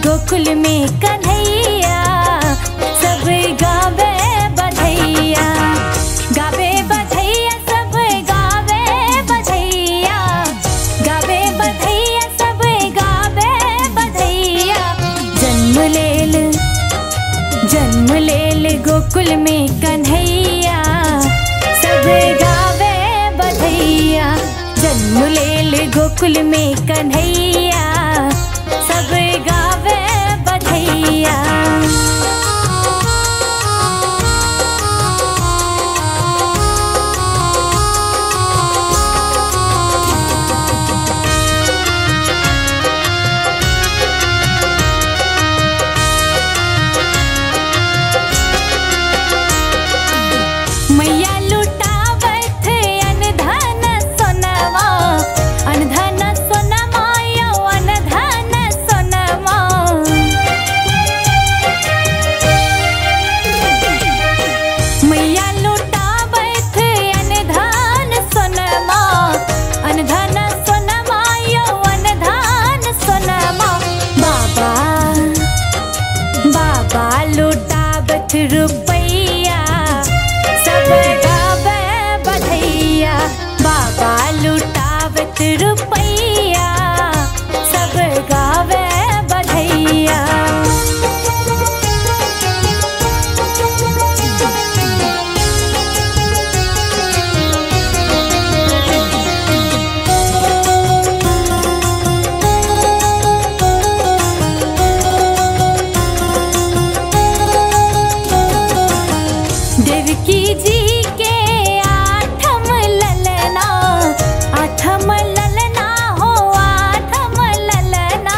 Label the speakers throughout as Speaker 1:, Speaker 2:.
Speaker 1: गोकुल में कन्हैया, सब गावे बधैया, गावे बधैया, सब गावे बधैया, गावे बधैया, सब गावे बधैया। जन्म लेल गोकुल में कन्हैया, सब गावे बधैया। जन्म लेल गोकुल में कन्हैया, सब गावे बधैया। मैया लुटावत अनधन सोनमा, अनधन सोनमा यो अनधन सोनमा। मैया लुटावत अनधन सोनमा, अनधन सोनमा यो अनधन सोनमा। बाबा लुटावत रुपैया, सब गावे बधैया। बाबा लुटावत रुपैया, सब गावे बधैया। देवकी जी के आठम ललना, आठम ललना हो आठम ललना।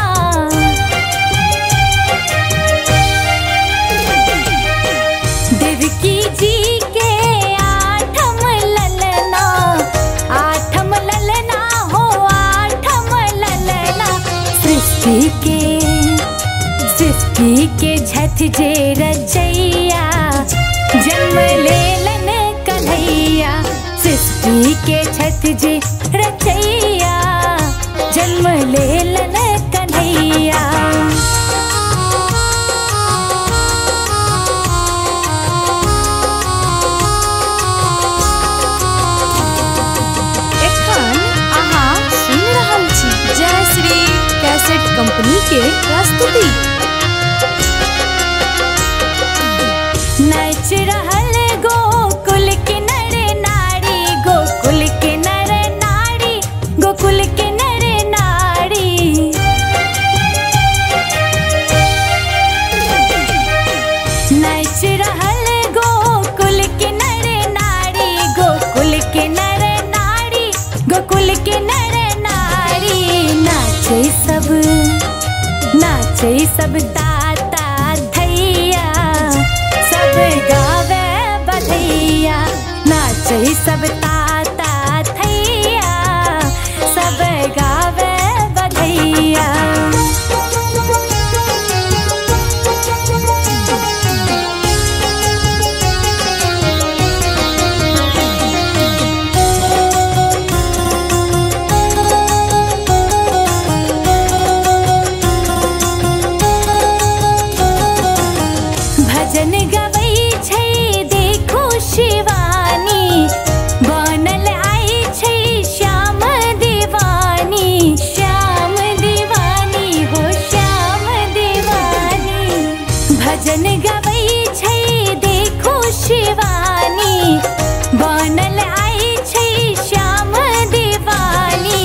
Speaker 1: देवकी जी के आठम ललना, आठम ललना हो आठम ललना। सृष्टि के झट जे रचैया, जन्म लेलन कन्हैया। सृष्टि के छठ जे रचैया, जन्म लेलन कन्हैया।
Speaker 2: एखन अहाँ सुनि रहल छी जय श्री कैसेट कंपनी के प्रस्तुति।
Speaker 1: नाच रहल गोकुल के नर नारी, गोकुल के नर नारी, गोकुल के नर नारी। नाच रहल गोकुल के नर नारी, गोकुल के नर नारी, गोकुल के नर नारी। नाचे सब ताता धैया, सब गावे बधैया। नाचे सब ताता धैया, सब गावे बधैया। भजन गबै छै देखो शिवानी, बनल आई छै श्याम दीवानी। श्याम दीवानी हो श्याम दीवानी। भजन गबै छै देखो शिवानी, बनल आई छै श्याम दीवानी।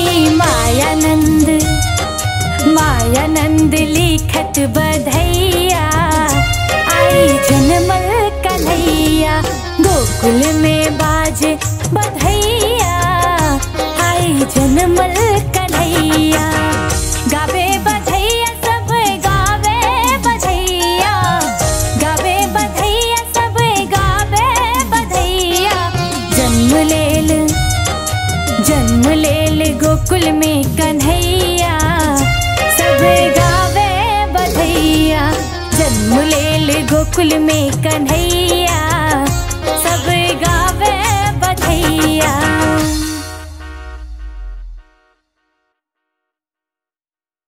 Speaker 1: मायानंद लिखत बधैया, आई जनमल कन्हैया। गोकुल में बाजे बधैया, आई जनमल कन्हैया। गावे बधैया, सब गावे बधैया, गावे बधैया, सब गावे बधैया। जन्म लेल गोकुल में कन्हैया, सब गावे बधैया। जन्म लेल गोकुल में कन्हैया,